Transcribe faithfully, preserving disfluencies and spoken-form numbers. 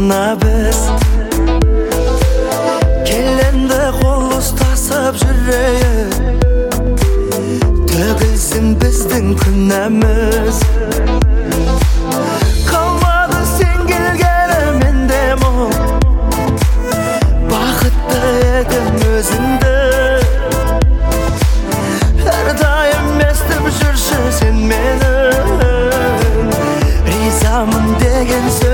ғана біз келінді қол ұстасып жүрейік, төгілсін біздің күнәміз. Қалмады сен келгені менде мұң, бақытты едім өзіңді. Әрдайым естіп жүрші сен менің, ризамын деген сөз